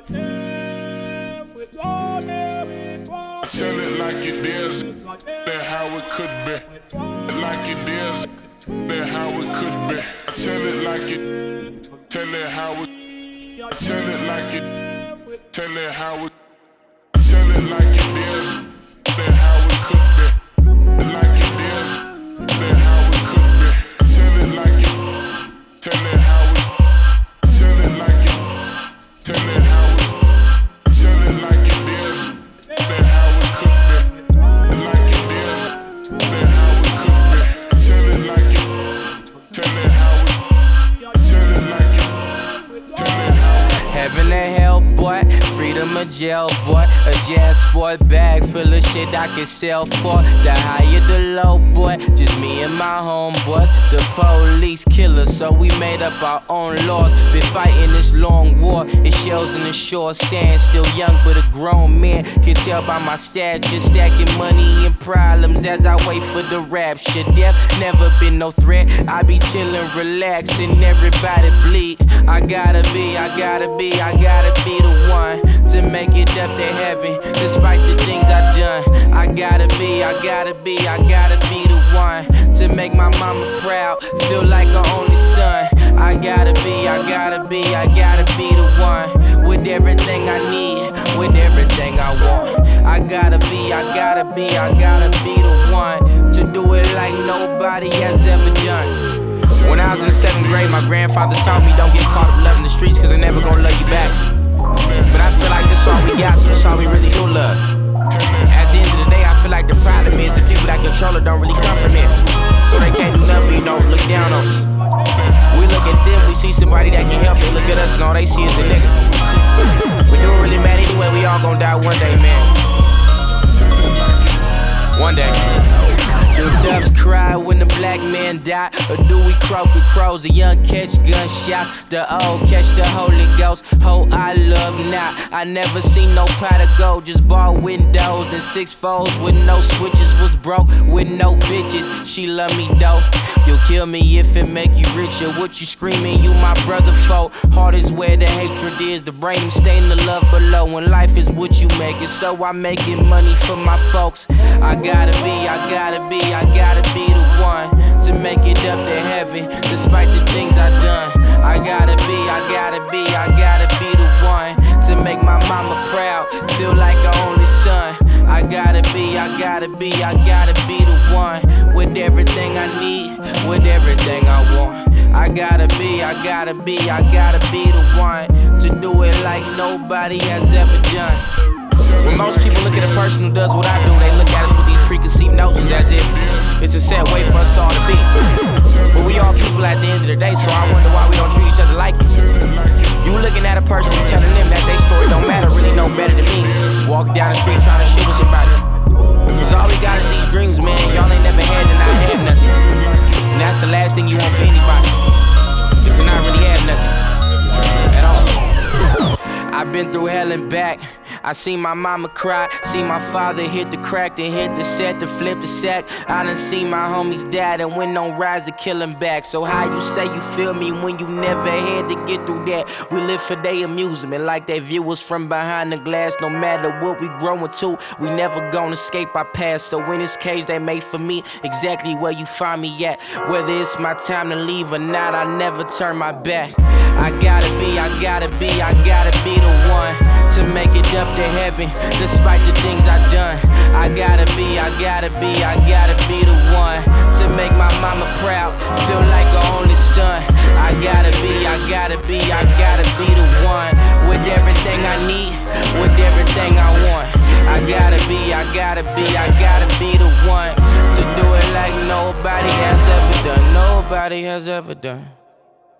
Tell it like it is, then how it could be. Like it is, then how it could be. Tell it like it, tell it how it, tell it like it, tell it how it, tell it like it is, then how it could be. Like it is, then how it could be. Tell it like it, tell it how it, tell it like it, tell it how it, tell it like it is, then how it could be. Like it is, then how it could be. Tell it like it, tell it how it, tell it like it, tell it how it. Heaven and hell, boy, freedom or jail, boy. A jazz sport bag full of shit I can sell for. The higher the low, boy, just me and my homeboys. The police kill us, so we made up our own laws. Been fighting this long war, it's shells in the shore sand. Still young but a grown man, can tell by my stature. Stacking money and problems as I wait for the rapture. Death never been no threat, I be chillin', relaxing, everybody bleed. I gotta be the one to make it up to heaven, despite the things I've done. I gotta be the one to make my mama proud, feel like her only son. I gotta be the one with everything I need, with everything I want. I gotta be the one to do it like nobody has ever done. When I was in the 7th grade, my grandfather taught me don't get caught up loving the streets, cause they never gonna love you back. But I feel like this all we got, so this all we really do love. At the end of the day, I feel like the problem is the people that control it don't really come from here. So they can't do nothing, but don't look down on us. We look at them, we see somebody that can help, they look at us and all they see is a nigga. But it don't really matter anyway, we all gon' die one day, man. One day. Do doves cry when the black man die? Or do we croak with crows? The young catch gunshots, the old catch the Holy Ghost. Oh, I love not. I never seen no pot of gold, just bar windows and 6 foes with no switches. Was broke with no bitches. She love me though. You'll kill me if it make you richer. What you screaming? You my brother foe. Heart is where the hatred is. The brain stain the love below. When life is what you make it, so I'm making money for my folks. I gotta be the one to make it up to heaven, despite the things I've done. I gotta be the one to make my mama proud, feel like her only son. I gotta be the one with everything I need, with everything I want. I gotta be the one to do it like nobody has ever done. When most people look at a person who does what I do, they look at us with these preconceived notions as if it's a set way for us all to be. But we all people at the end of the day, so I wonder why we don't treat each other like it. You looking at a person and telling them that their story don't matter, really no better than me. Walking down the street trying to shit with somebody. Cause all we got is these dreams, man. Y'all ain't never had and I have nothing. And that's the last thing you want for anybody, is to not really have nothing at all. I've been through hell and back. I seen my mama cry, seen my father hit the crack, then hit the set to flip the sack. I done seen my homies die and went on rides to kill him back. So how you say you feel me when you never had to get through that? We live for their amusement like they view us from behind the glass. No matter what we growing to, we never gonna escape our past. So in this cage they made for me, exactly where you find me at. Whether it's my time to leave or not, I never turn my back. I gotta be the one to make it up to heaven, despite the things I've done. I gotta be the one to make my mama proud, feel like her only son. I gotta be the one with everything I need, with everything I want. I gotta be the one to do it like nobody has ever done, nobody has ever done.